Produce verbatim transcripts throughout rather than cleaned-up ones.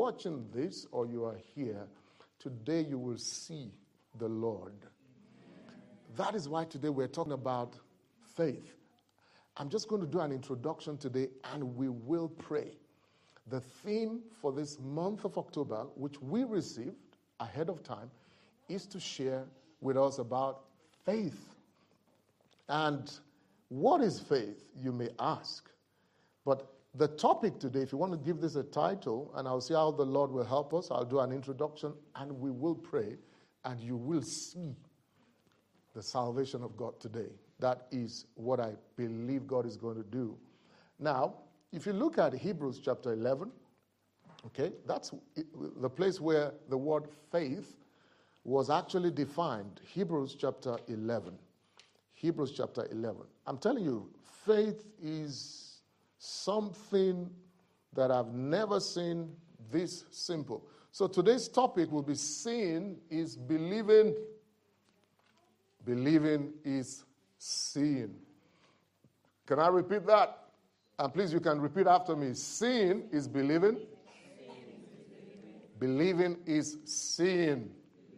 watching this or you are here, today you will see the Lord. That is why today we're talking about faith. I'm just going to do an introduction today and we will pray. The theme for this month of October, which we received ahead of time, is to share with us about faith. And what is faith, you may ask. But the topic today, if you want to give this a title, and I'll see how the Lord will help us, I'll do an introduction and we will pray, and you will see the salvation of God today. That is what I believe God is going to do. Now, if you look at Hebrews chapter eleven, okay, that's the place where the word faith was actually defined. Hebrews chapter eleven. Hebrews chapter eleven. I'm telling you, faith is something that I've never seen this simple. So today's topic will be seeing is believing. Believing is seeing. Can I repeat that? And please, you can repeat after me. Seeing is believing. Believing is seeing.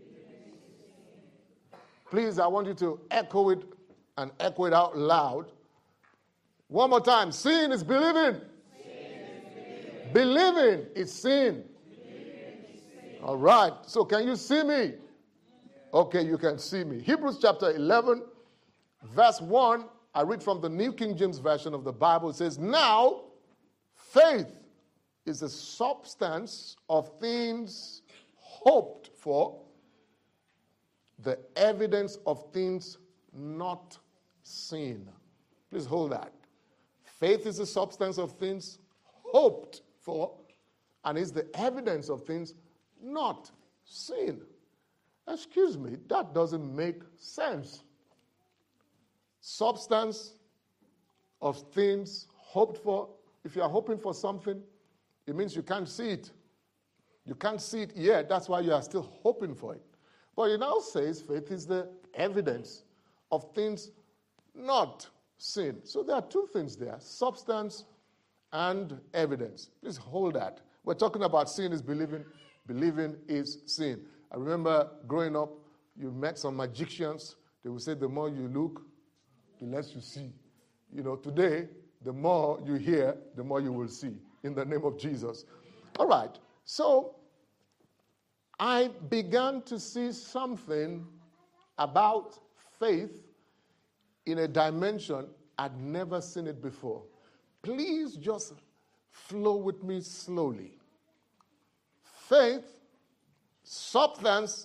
Please, I want you to echo it and echo it out loud. One more time. Seeing is believing. Believing is seeing. All right. So can you see me? Okay, you can see me. Hebrews chapter eleven, verse one. I read from the New King James Version of the Bible. It says, now faith is the substance of things hoped for, the evidence of things not seen. Please hold that. Faith is the substance of things hoped for, and is the evidence of things not seen. Excuse me, that doesn't make sense. Substance of things hoped for. If you are hoping for something, it means you can't see it. You can't see it yet. That's why you are still hoping for it. But it now says faith is the evidence of things not seen. So there are two things there, substance and evidence. Please hold that. We're talking about seeing is believing. Believing is seeing. I remember growing up, you met some magicians. They would say the more you look, the less you see. You know, today, the more you hear, the more you will see. In the name of Jesus. All right. So, I began to see something about faith in a dimension I'd never seen it before. Please just flow with me slowly. Faith, substance,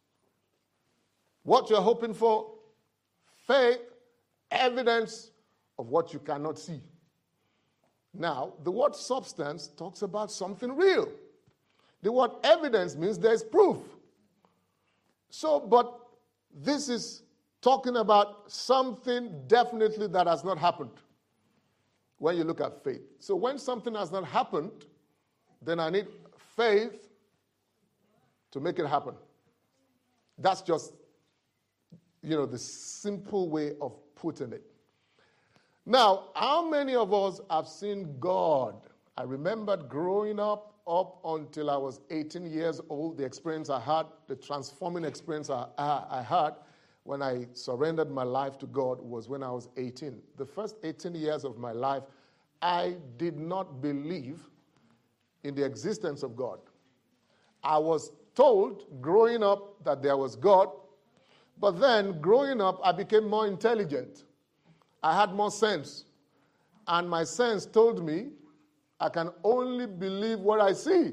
what you're hoping for. Faith, evidence of what you cannot see. Now, the word substance talks about something real. The word evidence means there's proof. So, but this is talking about something definitely that has not happened when you look at faith. So when something has not happened, then I need faith to make it happen. That's just, you know, the simple way of putting it. Now, how many of us have seen God? I remembered growing up, up until I was eighteen years old, the experience I had, the transforming experience I, I, I had when I surrendered my life to God was when I was eighteen. The first eighteen years of my life, I did not believe in the existence of God. I was told growing up that there was God, but then growing up, I became more intelligent. I had more sense. And my sense told me I can only believe what I see.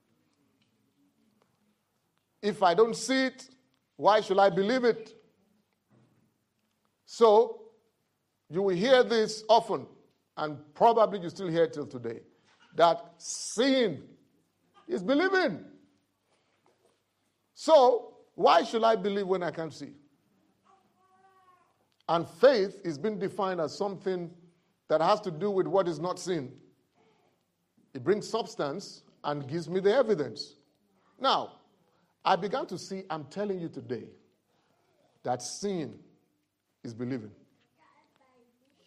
If I don't see it, why should I believe it? So, you will hear this often, and probably you still hear it till today, that seeing is believing. So, why should I believe when I can't see? And faith is being defined as something that has to do with what is not seen. It brings substance and gives me the evidence. Now, I began to see, I'm telling you today, that seeing is believing.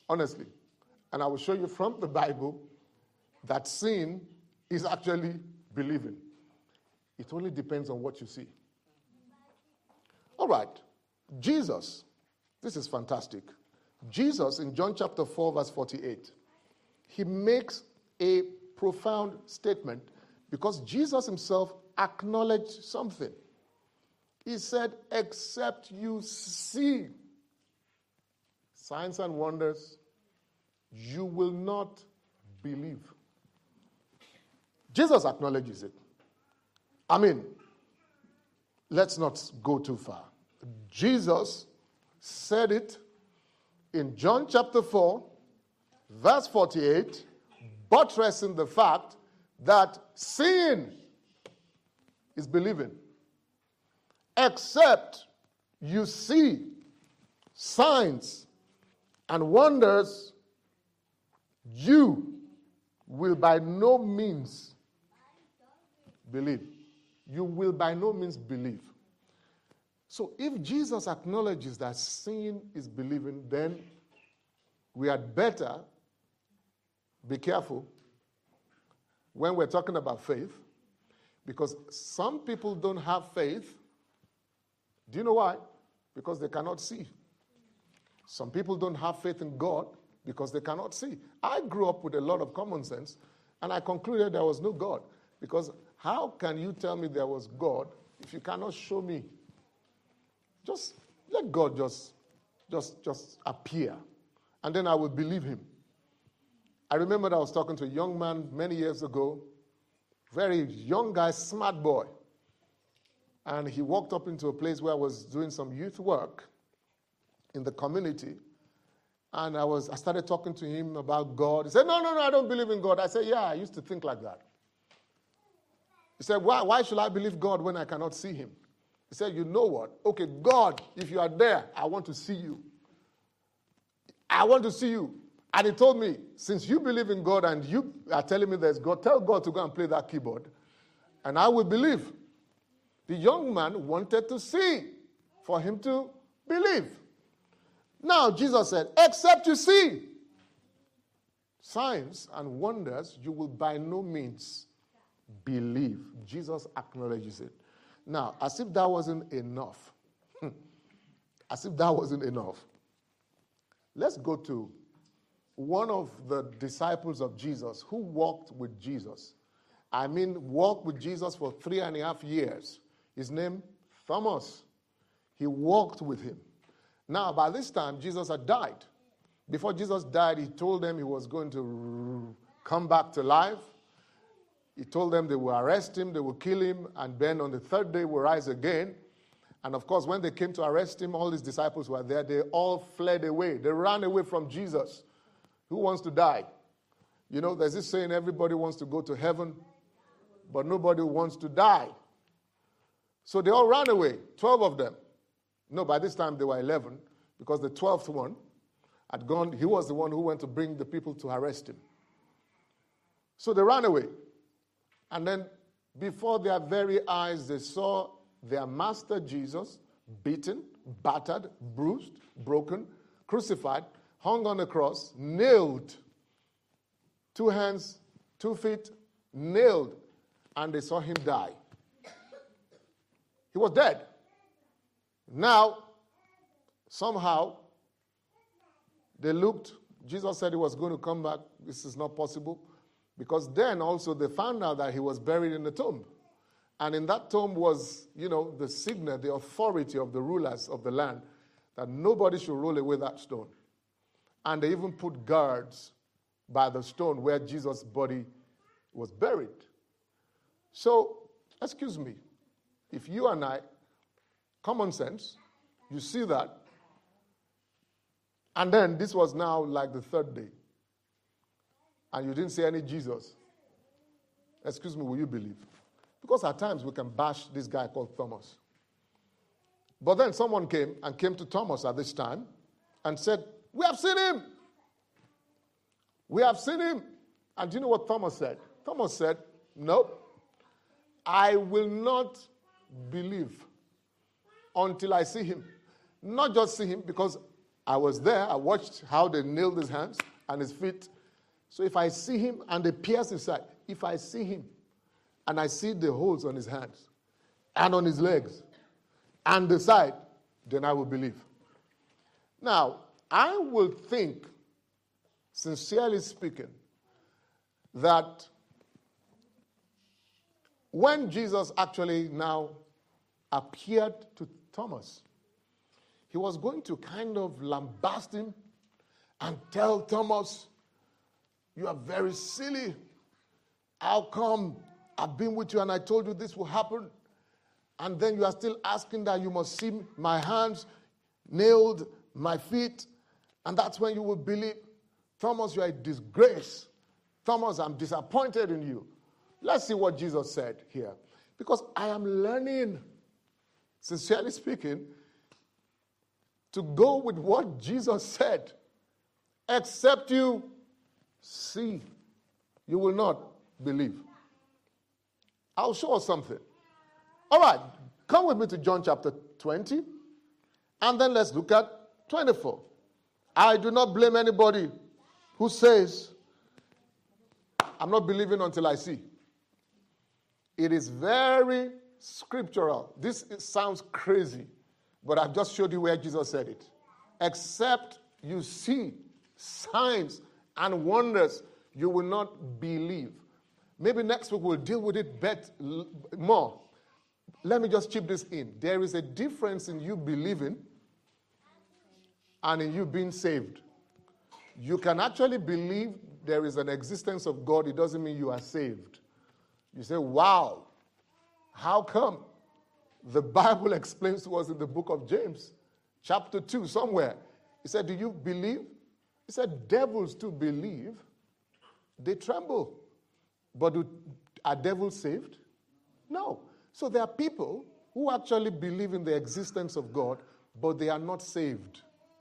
Honestly. And I will show you from the Bible that seeing is actually believing. It only depends on what you see. All right. Jesus. This is fantastic. Jesus, in John chapter four, verse forty-eight, he makes a profound statement because Jesus himself acknowledged something. He said, except you see signs and wonders, you will not believe. Jesus acknowledges it. I mean, let's not go too far. Jesus said it in John chapter four, verse forty-eight, buttressing the fact that seeing is believing. Except you see signs and wonders, you will by no means believe. You will by no means believe. So if Jesus acknowledges that seeing is believing, then we had better be careful when we're talking about faith, because some people don't have faith. Do you know why? Because they cannot see. Some people don't have faith in God because they cannot see. I grew up with a lot of common sense, and I concluded there was no God. Because how can you tell me there was God if you cannot show me? Just let God just, just, just appear, and then I will believe him. I remember that I was talking to a young man many years ago, very young guy, smart boy. And he walked up into a place where I was doing some youth work in the community. And I was I started talking to him about God. He said, no, no, no, I don't believe in God. I said, yeah, I used to think like that. He said, why, why should I believe God when I cannot see him? He said, you know what? Okay, God, if you are there, I want to see you. I want to see you. And he told me, since you believe in God and you are telling me there's God, tell God to go and play that keyboard, and I will believe. The young man wanted to see for him to believe. Now, Jesus said, except you see signs and wonders, you will by no means believe. Jesus acknowledges it. Now, as if that wasn't enough, as if that wasn't enough, let's go to one of the disciples of Jesus who walked with Jesus. I mean, walked with Jesus for three and a half years. His name, Thomas. He walked with him. Now, by this time, Jesus had died. Before Jesus died, he told them he was going to come back to life. He told them they will arrest him, they will kill him, and then on the third day will rise again. And of course, when they came to arrest him, all his disciples were there. They all fled away. They ran away from Jesus. Who wants to die? You know, there's this saying, everybody wants to go to heaven, but nobody wants to die. So they all ran away, twelve of them. No, by this time they were eleven, because the twelfth one had gone. He was the one who went to bring the people to arrest him. So they ran away. And then before their very eyes, they saw their master Jesus beaten, battered, bruised, broken, crucified, hung on a cross, nailed, two hands, two feet, nailed, and they saw him die. He was dead. Now, somehow, they looked. Jesus said he was going to come back. This is not possible. Because then also they found out that he was buried in the tomb. And in that tomb was, you know, the signet, the authority of the rulers of the land, that nobody should roll away that stone. And they even put guards by the stone where Jesus' body was buried. So, excuse me, if you and I, common sense, you see that, and then this was now like the third day, and you didn't see any Jesus, excuse me, will you believe? Because at times we can bash this guy called Thomas. But then someone came and came to Thomas at this time and said, we have seen him. We have seen him. And do you know what Thomas said? Thomas said, nope, I will not believe until I see him. Not just see him, because I was there. I watched how they nailed his hands and his feet. So if I see him and they pierce his side, if I see him, and I see the holes on his hands and on his legs and the side, then I will believe. Now, I will think, sincerely speaking, that when Jesus actually now appeared to Thomas, he was going to kind of lambast him and tell Thomas, you are very silly. How come I've been with you and I told you this will happen? And then you are still asking that you must see my hands nailed, my feet, and that's when you will believe. Thomas, you are a disgrace. Thomas, I'm disappointed in you. Let's see what Jesus said here. Because I am learning, sincerely speaking, to go with what Jesus said. Except you see, you will not believe. I'll show us something. All right, come with me to John chapter twenty, and then let's look at twenty-four. I do not blame anybody who says, I'm not believing until I see. It is very scriptural. This sounds crazy, but I've just showed you where Jesus said it. Except you see signs and wonders, you will not believe. Maybe next week we'll deal with it bet- more. Let me just chip this in. There is a difference in you believing and in you being saved. You can actually believe there is an existence of God. It doesn't mean you are saved. You say, wow, how come? The Bible explains to us in the book of James, chapter two, somewhere. He said, do you believe? He said, devils too believe, they tremble. But do, are devils saved? No. So there are people who actually believe in the existence of God, but they are not saved.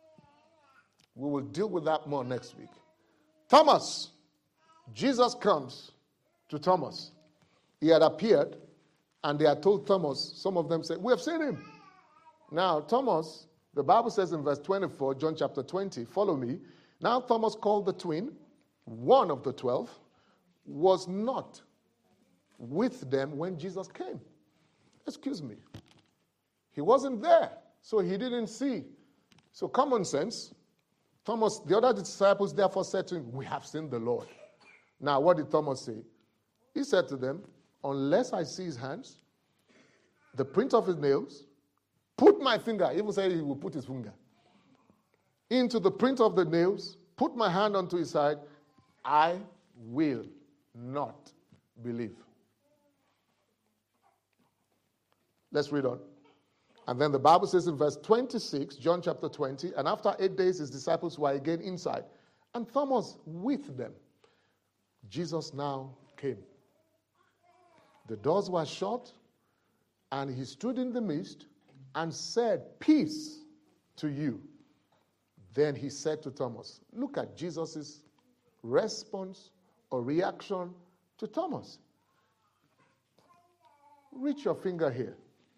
We will deal with that more next week. Thomas. Jesus comes to Thomas. He had appeared, and they had told Thomas, some of them said, we have seen him. Now, Thomas, the Bible says in verse twenty-four, John chapter twenty, follow me. Now Thomas, called the twin, one of the twelve, was not with them when Jesus came. Excuse me. He wasn't there, so he didn't see. So common sense, Thomas, the other disciples therefore said to him, we have seen the Lord. Now, what did Thomas say? He said to them, unless I see his hands, the print of his nails, put my finger, he even said he will put his finger, into the print of the nails, put my hand onto his side, I will not believe. Let's read on. And then the Bible says in verse twenty-six, John chapter twenty, and after eight days his disciples were again inside, and Thomas with them. Jesus now came. The doors were shut, and he stood in the midst and said, peace to you. Then he said to Thomas, look at Jesus' response or reaction to Thomas. Reach your finger here.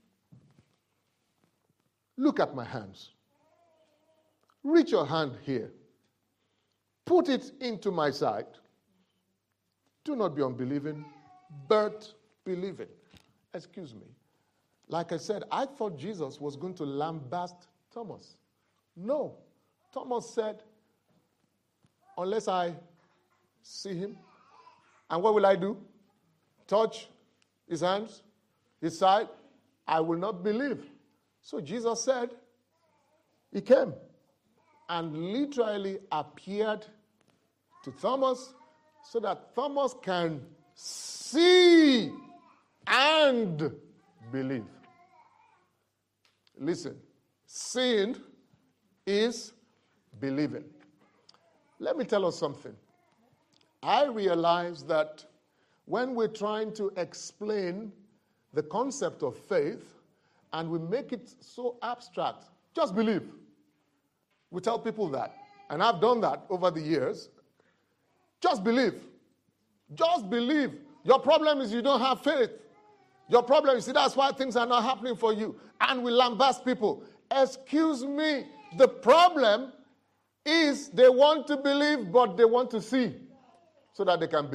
Look at my hands. Reach your hand here. Put it into my side. Do not be unbelieving, but believing. Excuse me. Like I said, I thought Jesus was going to lambast Thomas. No. Thomas said, unless I see him, and what will I do? Touch his hands, his side, I will not believe. So Jesus said, he came and literally appeared to Thomas so that Thomas can see and believe. Listen, seeing is believing. Let me tell us something. I realize that when we're trying to explain the concept of faith and we make it so abstract, just believe. We tell people that. And I've done that over the years. Just believe. Just believe. Your problem is you don't have faith. Your problem, you see, that's why things are not happening for you. And we lambast people. Excuse me. The problem is they want to believe, but they want to see so that they can believe.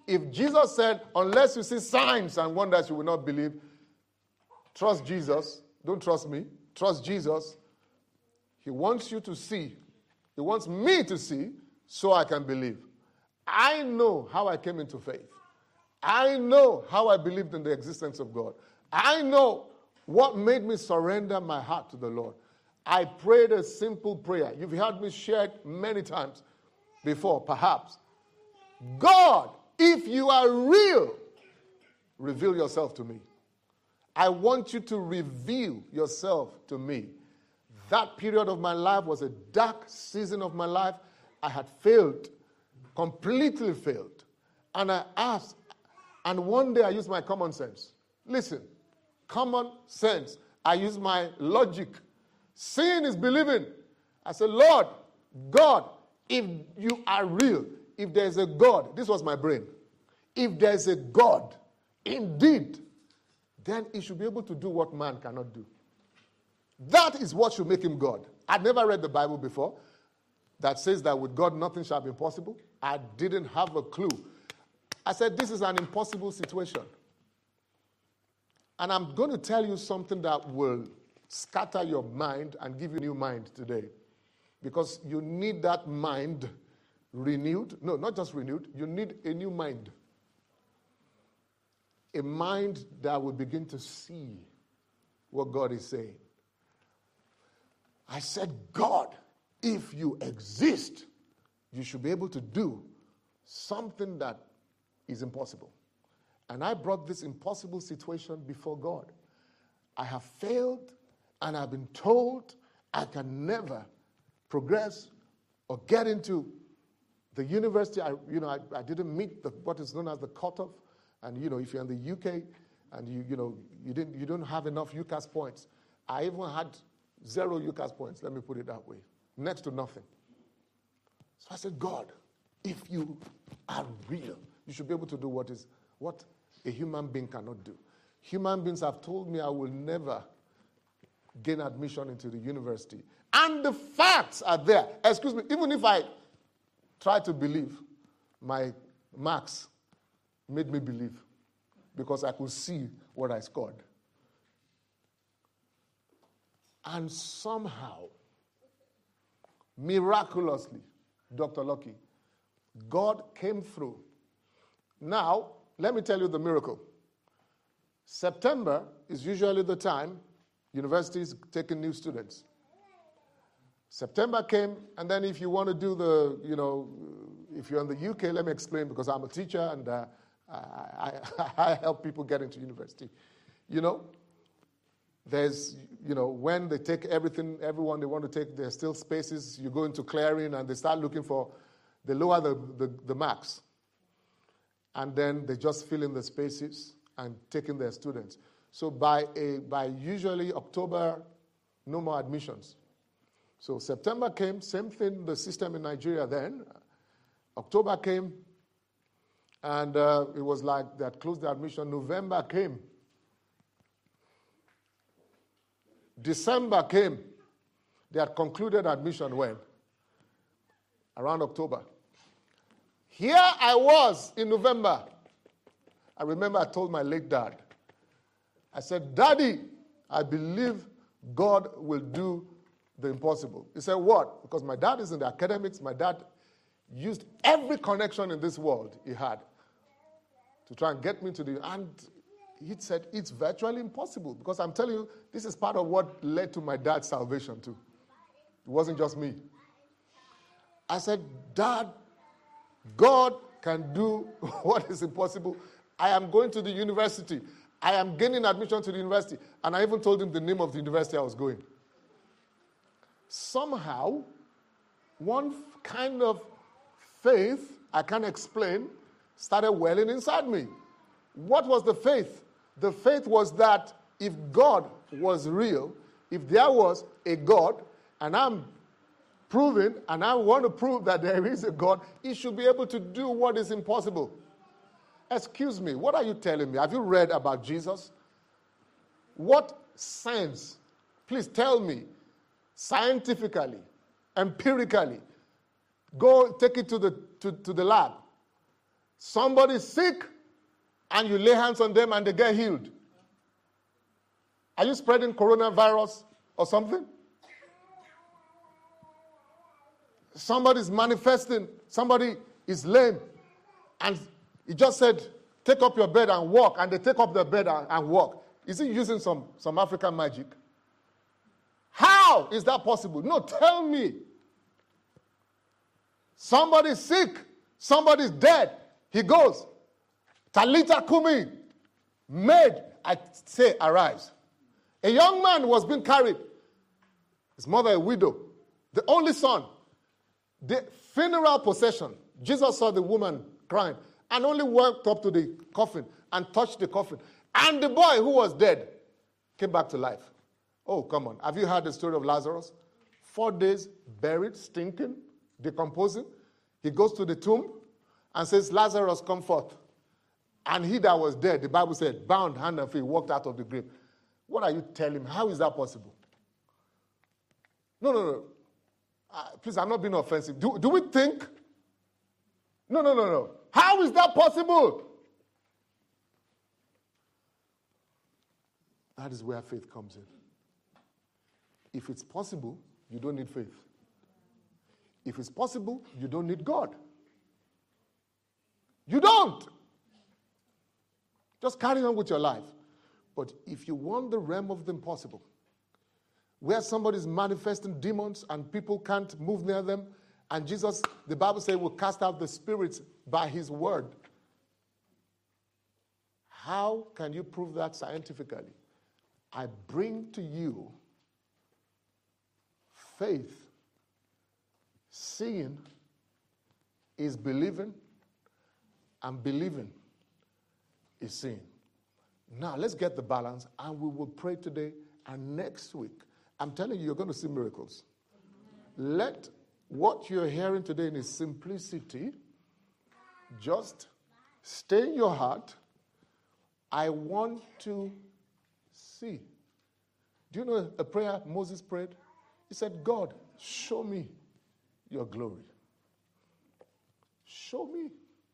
If Jesus said, unless you see signs and wonders, you will not believe, trust Jesus. Don't trust me. Trust Jesus. He wants you to see. He wants me to see so I can believe. I know how I came into faith. I know how I believed in the existence of God. I know what made me surrender my heart to the Lord. I prayed a simple prayer. You've heard me share it many times before, perhaps. God, if you are real, reveal yourself to me. I want you to reveal yourself to me. That period of my life was a dark season of my life. I had failed, completely failed. And I asked, and one day I used my common sense. Listen, common sense. I used my logic. Seeing is believing. I said, Lord, God, if you are real, if there's a God, this was my brain. If there's a God, indeed, then he should be able to do what man cannot do. That is what should make him God. I'd never read the Bible before that says that with God nothing shall be impossible. I didn't have a clue. I said, this is an impossible situation. And I'm going to tell you something that will scatter your mind and give you a new mind today. Because you need that mind renewed. No, not just renewed. You need a new mind. A mind that will begin to see what God is saying. I said, God, if you exist, you should be able to do something that is impossible. And I brought this impossible situation before God. I have failed, and I've been told I can never progress or get into the university. I, you know, I, I didn't meet the, what is known as the cutoff. And you know, if you're in the U K and you, you know, you didn't, you don't have enough UCAS points. I even had zero UCAS points. Let me put it that way, next to nothing. So I said, God, if you are real, you should be able to do what is what a human being cannot do. Human beings have told me I will never gain admission into the university. And the facts are there. Excuse me, even if I try to believe, my marks made me believe because I could see what I scored. And somehow, miraculously, Doctor Lucky, God came through. Now, let me tell you the miracle. September is usually the time universities taking new students. September came, and then if you want to do the, you know, if you're in the U K, let me explain, because I'm a teacher and uh, I, I, I help people get into university. You know, there's, you know, when they take everything, everyone they want to take, there's still spaces. You go into clearing and they start looking for, they lower the, the, the marks. And then they just fill in the spaces and taking their students. So by a by usually October, no more admissions. So September came, same thing, the system in Nigeria then. October came, and uh, it was like they had closed the admission. November came. December came. They had concluded admission when? Around October. Here I was in November. I remember I told my late dad, I said, Daddy, I believe God will do the impossible. He said, what? Because my dad is in the academics. My dad used every connection in this world he had to try and get me to the, and he said, it's virtually impossible. Because I'm telling you, this is part of what led to my dad's salvation too. It wasn't just me. I said, Dad, God can do what is impossible. I am going to the university. I am gaining admission to the university. And I even told him the name of the university I was going. Somehow, one kind of faith, I can't explain, started welling inside me. What was the faith? The faith was that if God was real, if there was a God, and I'm proving, and I want to prove that there is a God, he should be able to do what is impossible. Excuse me, what are you telling me? Have you read about Jesus? What science, please tell me, scientifically, empirically, go take it to the, to, to the lab. Somebody's sick and you lay hands on them and they get healed. Are you spreading coronavirus or something? Somebody's manifesting. Somebody is lame. And he just said, take up your bed and walk. And they take up their bed and, and walk. Is he using some, some African magic? How is that possible? No, tell me. Somebody's sick. Somebody's dead. He goes, Talita Kumi, maid, I say, arise. A young man was being carried. His mother a widow. The only son. The funeral procession. Jesus saw the woman crying and only walked up to the coffin and touched the coffin. And the boy who was dead came back to life. Oh, come on. Have you heard the story of Lazarus? Four days buried, stinking, decomposing. He goes to the tomb and says, Lazarus, come forth. And he that was dead, the Bible said, bound hand and feet, walked out of the grave. What are you telling me? How is that possible? No, no, no. Uh, please, I'm not being offensive. Do, do we think? No, no, no, no. How is that possible? That is where faith comes in. If it's possible, you don't need faith. If it's possible, you don't need God. You don't. Just carry on with your life. But if you want the realm of the impossible, where somebody's manifesting demons and people can't move near them, and Jesus, the Bible says, will cast out the spirits by his word. How can you prove that scientifically? I bring to you faith. Seeing is believing, and believing is seeing. Now, let's get the balance, and we will pray today and next week. I'm telling you, you're going to see miracles. Let what you're hearing today in its simplicity just stay in your heart. I want to see. Do you know a prayer Moses prayed? He said, God, show me your glory. Show me.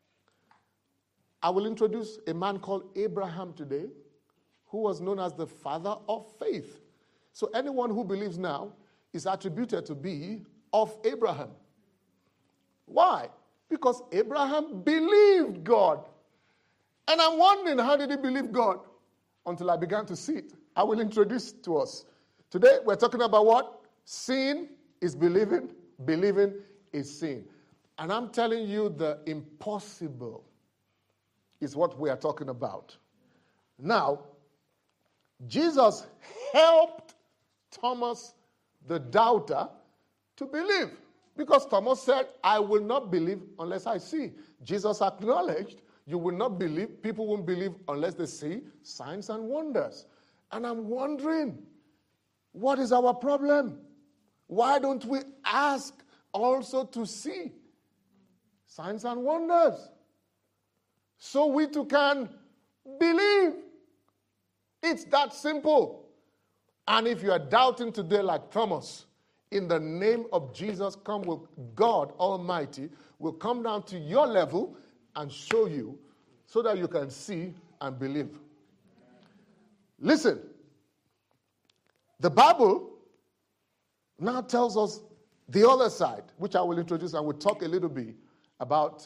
I will introduce a man called Abraham today, who was known as the father of faith. So anyone who believes now is attributed to be of Abraham. Why? Because Abraham believed God. And I'm wondering, how did he believe God? Until I began to see it. I will introduce to us. Today we're talking about what? Seeing is believing, believing is seeing. And I'm telling you, the impossible is what we are talking about. Now, Jesus helped Thomas, the doubter, to believe. Because Thomas said, I will not believe unless I see. Jesus acknowledged, you will not believe, people won't believe unless they see signs and wonders. And I'm wondering, what is our problem? Why don't we ask also to see signs and wonders? So we too can believe. It's that simple. And if you are doubting today like Thomas, in the name of Jesus, come with God Almighty, will come down to your level and show you so that you can see and believe. Listen, the Bible now tells us the other side, which I will introduce, and we'll talk a little bit about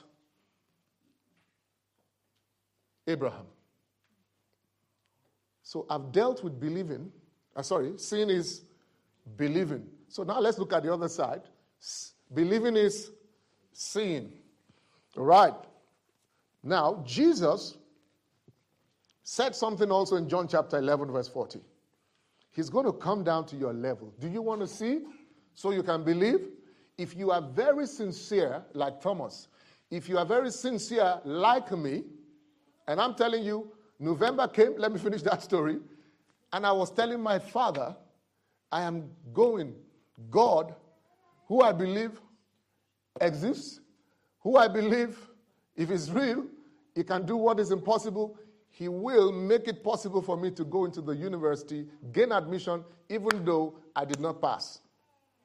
Abraham. So I've dealt with believing. Uh, sorry, seeing is believing. So now let's look at the other side. S- believing is seeing. All right. Now, Jesus said something also in John chapter eleven, verse forty. He's going to come down to your level. Do you want to see so you can believe? If you are very sincere, like Thomas, if you are very sincere, like me, and I'm telling you, November came, let me finish that story, and I was telling my father, I am going, God, who I believe exists, who I believe, if it's real, he can do what is impossible. He will make it possible for me to go into the university, gain admission, even though I did not pass.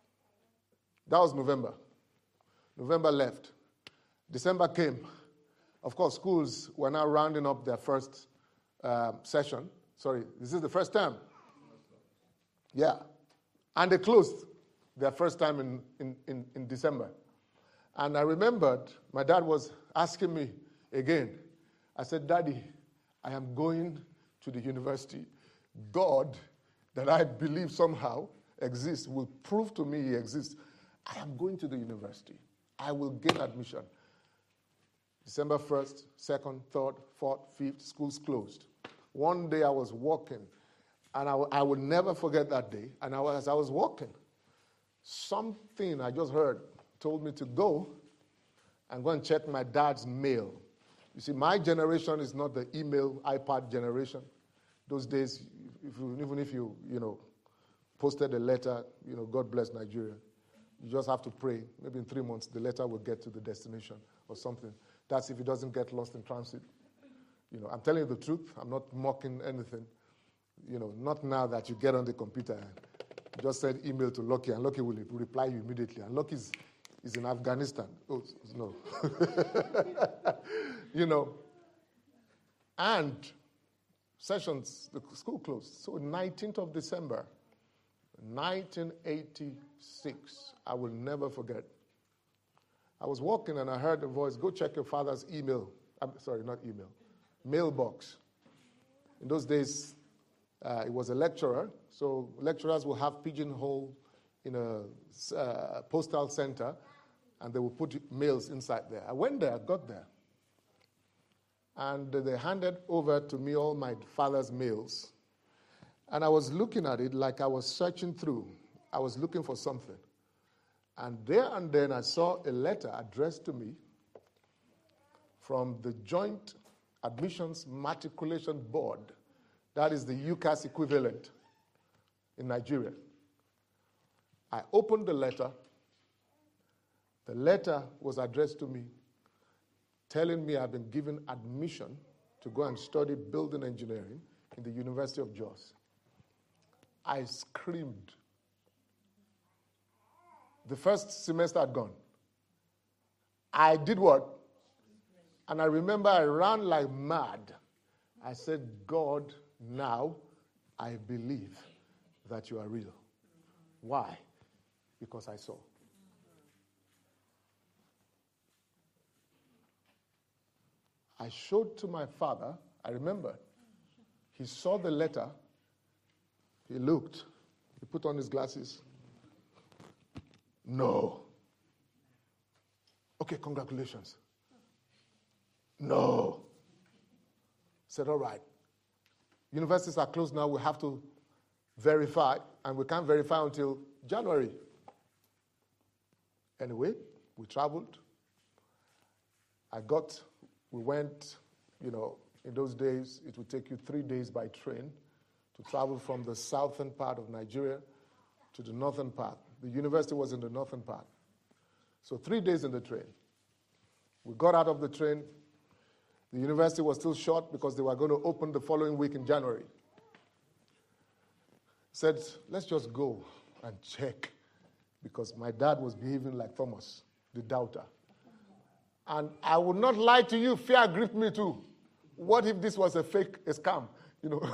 That was November. November left. December came. Of course, schools were now rounding up their first uh, session. Sorry, this is the first term. Yeah. And they closed their first time in, in, in, in December. And I remembered my dad was asking me again. I said, Daddy, I am going to the university. God, that I believe somehow exists, will prove to me he exists. I am going to the university. I will gain admission. December first, second, third, fourth, fifth, schools closed. One day I was walking, and I, I will never forget that day. And I was, as I was walking, something I just heard told me to go and go and check my dad's mail. You see, my generation is not the email, iPad generation. Those days, if you, even if you, you know, posted a letter, you know, God bless Nigeria, you just have to pray. Maybe in three months, the letter will get to the destination or something. That's if it doesn't get lost in transit. You know, I'm telling you the truth. I'm not mocking anything. You know, not now that you get on the computer and just send email to Lucky, and Lucky will reply you immediately. And Lucky is, is in Afghanistan. Oh, no. You know, and sessions, the school closed. So nineteenth of December, nineteen eighty-six, I will never forget. I was walking and I heard a voice, go check your father's email. I'm sorry, not email, mailbox. In those days, uh, it was a lecturer, so lecturers will have pigeonhole in a uh, postal center, and they will put mails inside there. I went there, got there, and they handed over to me all my father's mails. And I was looking at it like I was searching through. I was looking for something. And there and then I saw a letter addressed to me from the Joint Admissions Matriculation Board. That is the UCAS equivalent in Nigeria. I opened the letter. The letter was addressed to me, telling me I've been given admission to go and study building engineering in the University of Jos. I screamed. The first semester had gone. I did what? And I remember I ran like mad. I said, God, now I believe that you are real. Why? Because I saw. I showed to my father, I remember, he saw the letter, he looked, he put on his glasses. No. Okay, congratulations. No. Said, all right. Universities are closed now. We have to verify, and we can't verify until January. Anyway, we traveled. I got, we went, you know, in those days, it would take you three days by train to travel from the southern part of Nigeria to the northern part. The university was in the northern part. So three days in the train. We got out of the train. The university was still shut because they were going to open the following week in January. Said, let's just go and check, because my dad was behaving like Thomas, the doubter. And I will not lie to you, fear gripped me too. What if this was a fake, a scam? You know.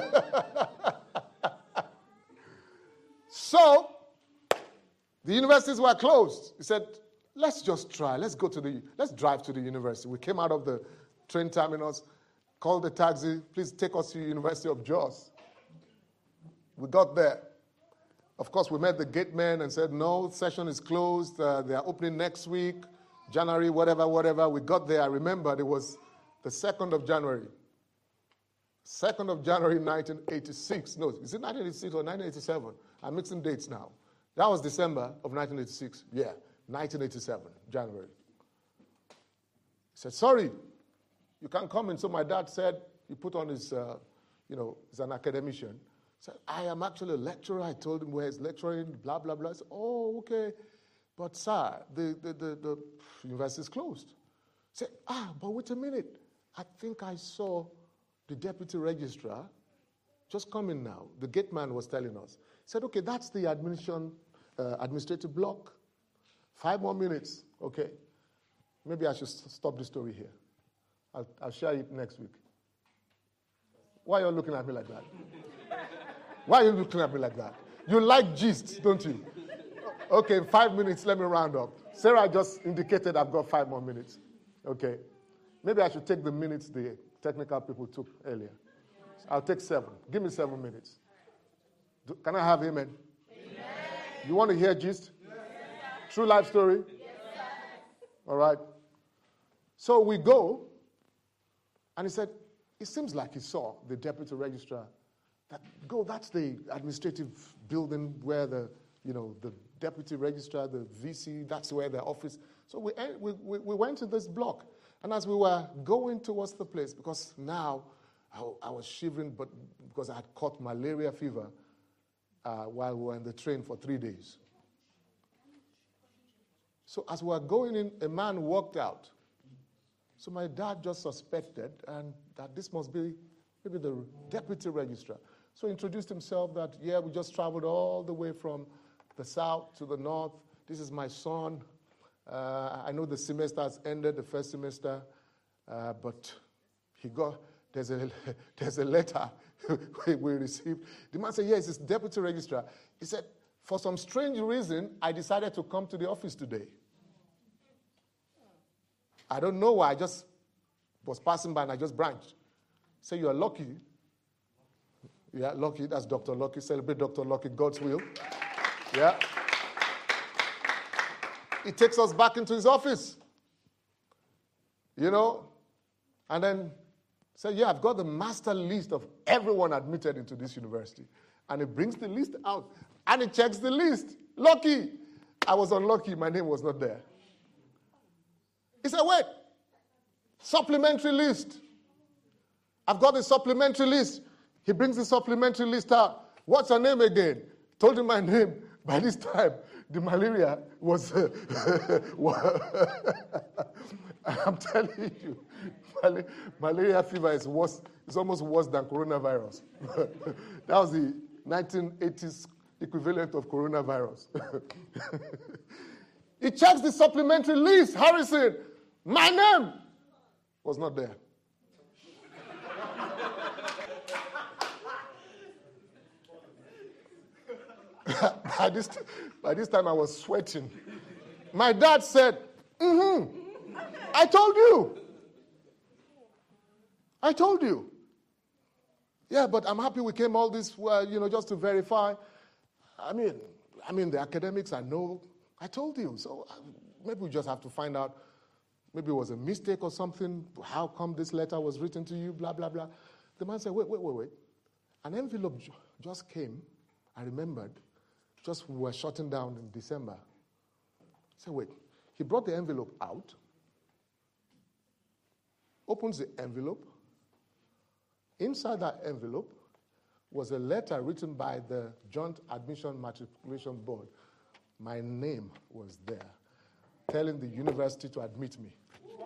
So, the universities were closed. He said, let's just try. Let's go to the, let's drive to the university. We came out of the train terminus, called the taxi. Please take us to the University of Jos. We got there. Of course, we met the gate man and said, no, session is closed. Uh, they are opening next week, January, whatever, whatever. We got there. I remember it was the second of January. second of January, nineteen eighty-six. No, is it nineteen eighty-six or nineteen eighty-seven? I'm mixing dates now. That was December of nineteen eighty-six. Yeah, nineteen eighty-seven, January. He said, sorry, you can't come in. So my dad said, he put on his, uh, you know, he's an academician. He said, I am actually a lecturer. I told him where he's lecturing, blah, blah, blah. I said, oh, okay. But sir, the, the, the, the university is closed. He said, ah, but wait a minute. I think I saw the deputy registrar just coming now. The gate man was telling us. He said, okay, that's the admission, uh, administrative block. Five more minutes. Okay. Maybe I should st- stop the story here. I'll, I'll share it next week. Why are you looking at me like that? Why are you looking at me like that? You like gist, don't you? Okay, in five minutes, let me round up. Sarah just indicated I've got five more minutes. Okay. Maybe I should take the minutes the technical people took earlier. I'll take seven. Give me seven minutes. Do, can I have amen? Amen? You want to hear gist? Yes. True life story? Yes. All right. So we go, and he said, it seems like he saw the deputy registrar. That go, that's the administrative building where the, you know, the deputy registrar, the V C, that's where the office. So we, we, we went to this block. And as we were going towards the place, because now I, I was shivering, but because I had caught malaria fever uh, while we were in the train for three days. So as we were going in, a man walked out. So my dad just suspected and that this must be maybe the deputy registrar. So he introduced himself that, yeah, we just traveled all the way from the south to the north. This is my son. Uh, I know the semester has ended, the first semester, uh, but he got, there's a, there's a letter we received. The man said, yes, it's deputy registrar. He said, for some strange reason, I decided to come to the office today. I don't know why, I just was passing by and I just branched. Say, you are lucky. Yeah, lucky, that's Doctor Lucky. Celebrate Doctor Lucky, God's will. Yeah. He takes us back into his office, you know, and then say, yeah, I've got the master list of everyone admitted into this university. And he brings the list out, and he checks the list. Lucky. I was unlucky. My name was not there. He said, wait, supplementary list. I've got the supplementary list. He brings the supplementary list out. What's your name again? Told him my name. By this time, the malaria was, uh, I'm telling you, mal- malaria fever is worse, it's almost worse than coronavirus. That was the nineteen eighties equivalent of coronavirus. He checks the supplementary list. Harrison, my name was not there. by, this, by this time, I was sweating. My dad said, mm-hmm, I told you. I told you. Yeah, but I'm happy we came all this, uh, you know, just to verify. I mean, I mean, the academics, I know, I told you. So uh, maybe we just have to find out, maybe it was a mistake or something. How come this letter was written to you, blah, blah, blah. The man said, wait, wait, wait, wait. An envelope ju- just came. I remembered. Just we were shutting down in December. I said, wait. He brought the envelope out, opens the envelope. Inside that envelope was a letter written by the Joint Admission Matriculation Board. My name was there, telling the university to admit me.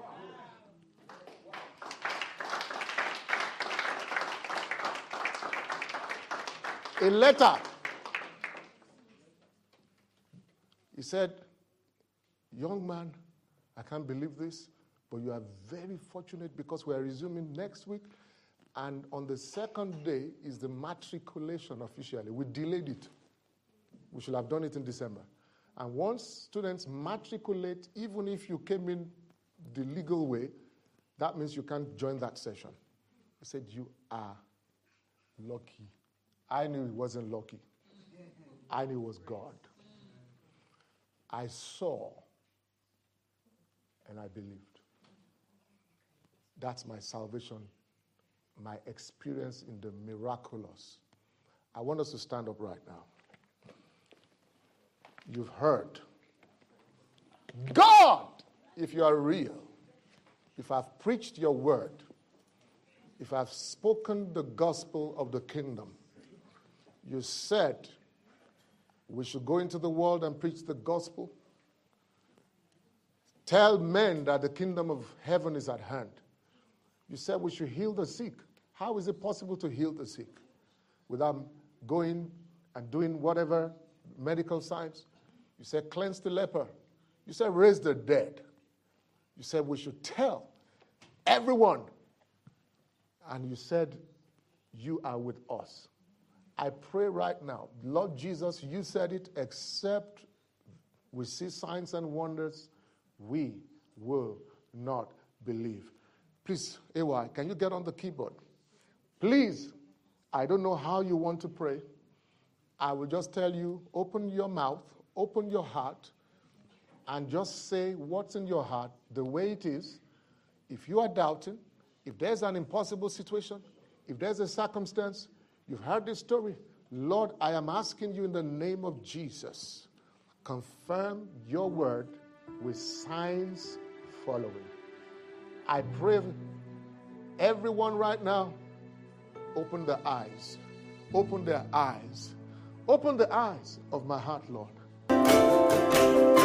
A letter. He said, young man, I can't believe this, but you are very fortunate because we are resuming next week. And on the second day is the matriculation officially. We delayed it. We should have done it in December. And once students matriculate, even if you came in the legal way, that means you can't join that session. He said, you are lucky. I knew it wasn't lucky. I knew it was God. I saw and I believed. That's my salvation, my experience in the miraculous. I want us to stand up right now. You've heard. God, if you are real, if I've preached your word, if I've spoken the gospel of the kingdom, you said we should go into the world and preach the gospel. Tell men that the kingdom of heaven is at hand. You said we should heal the sick. How is it possible to heal the sick without going and doing whatever medical science? You said cleanse the leper. You said raise the dead. You said we should tell everyone. And you said, you are with us. I pray right now, Lord Jesus, you said it, except we see signs and wonders, we will not believe. Please, A Y, can you get on the keyboard? Please, I don't know how you want to pray. I will just tell you, open your mouth, open your heart, and just say what's in your heart the way it is. If you are doubting, if there's an impossible situation, if there's a circumstance, you've heard this story, Lord, I am asking you in the name of Jesus, confirm your word with signs following. I pray everyone right now, open their eyes, open their eyes, open the eyes of my heart, Lord.